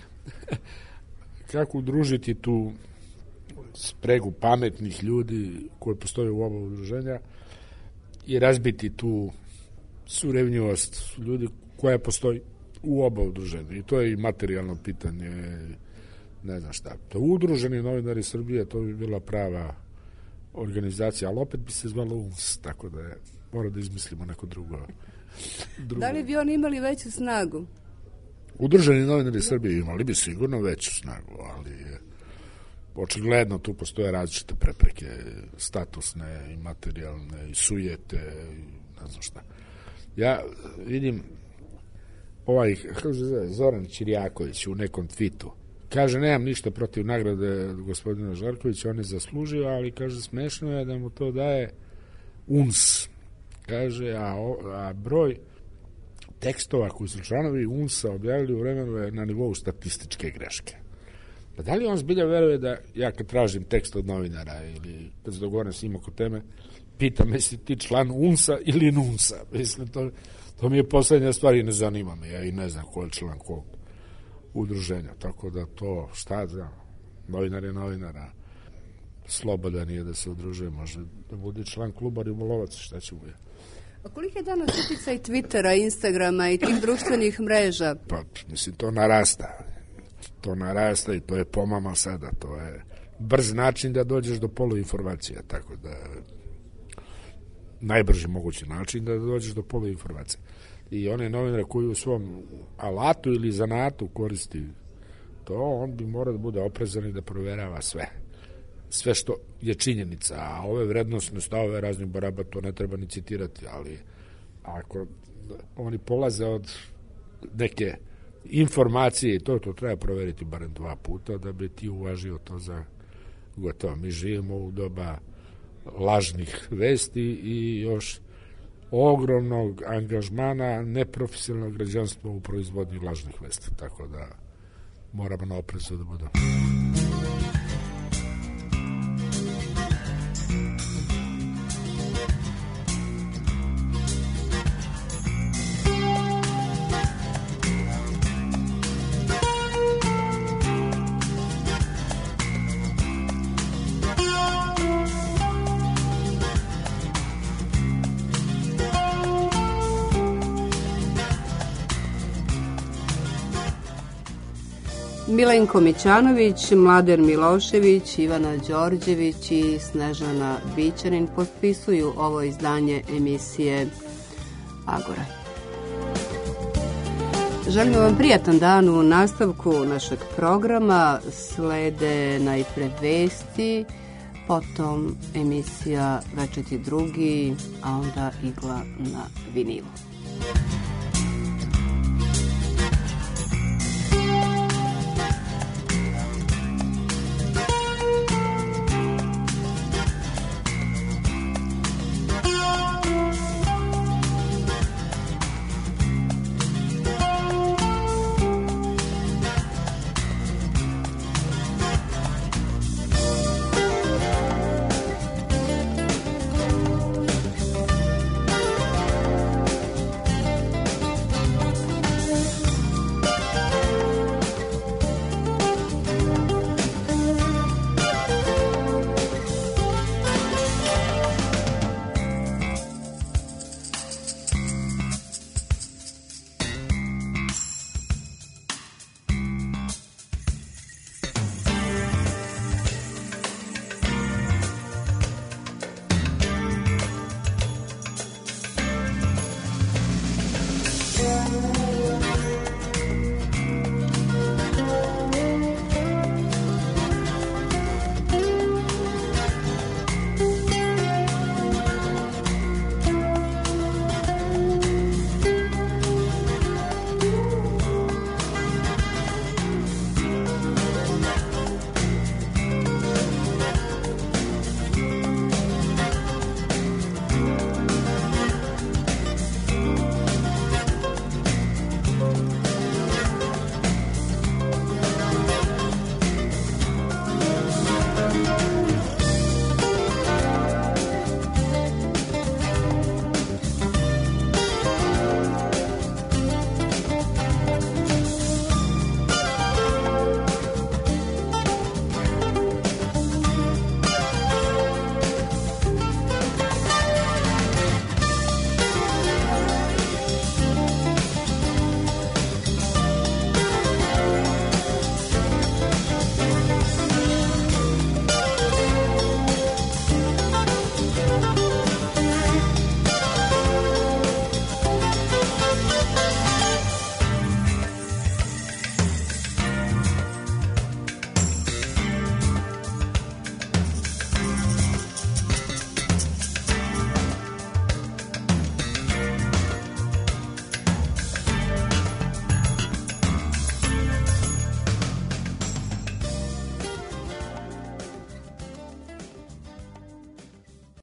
Kako udružiti tu spregu pametnih ljudi koji postoje u oba udruženja i razbiti tu surevnjivost ljudi koja postoji u oba udruženja. I to je i materijalno pitanje, ne znam šta. To Udruženi novinari Srbije, to bi bila prava organizacija, ali opet bi se zvalo U N S, tako da je, mora da izmislimo neko drugo. drugo. Da li bi oni imali veću snagu? Udruženi novinari Srbije imali bi sigurno veću snagu, ali je, očigledno tu postoje različite prepreke, statusne i materijalne i sujete i ne znam šta. Ja vidim ovaj Zoran Ćirjaković u nekom twitu kaže, nemam ništa protiv nagrade gospodina Žarkovića, on je zaslužio, ali kaže, smešno je da mu to daje U N S. Kaže, a, a broj tekstova koji su članovi U N S-a objavili u vremenu je na nivou statističke greške. Pa da li on zbilja veruje da ja kad tražim tekst od novinara ili kad se dogovorim s njim oko teme, pitam jesi ti član U N S-a ili N U N S-a. Mislim, to, to mi je poslednja stvar i ne zanima me. Ja i ne znam ko je član kog udruženja. Tako da to, šta za novinar je novinara, slobodan je da se udružuje, može da bude član kluba Ribolovac, šta će mu je. A koliko je danas uticaj Twittera, Instagrama i tih društvenih mreža? Pa, mislim, to narasta. To narasta i to je pomama sada. To je brz način da dođeš do poluinformacija, tako da najbrži mogući način da dođeš do poluinformacija. I onaj novinar koji u svom alatu ili zanatu koristi to, on bi mora da bude oprezan i da proverava sve. Sve što je činjenica, a ove vrednostne stavove raznih baraba to ne treba ni citirati, ali ako oni polaze od neke informacije i to, to treba proveriti barem dva puta da bi ti uvažio to za gotovo. Mi živimo u doba lažnih vesti i još ogromnog angažmana neprofesionalnog građanstva u proizvodnji lažnih vesti, tako da moramo na oprezu da budemo. Milenko Mićanović, Mladen Milošević, Ivana Đorđević i Snežana Bićanin potpisuju ovo izdanje emisije Agora. Želimo vam prijatan dan u nastavku našeg programa. Slede najpre vesti, potom emisija Večeti drugi, a onda Igla na vinilu.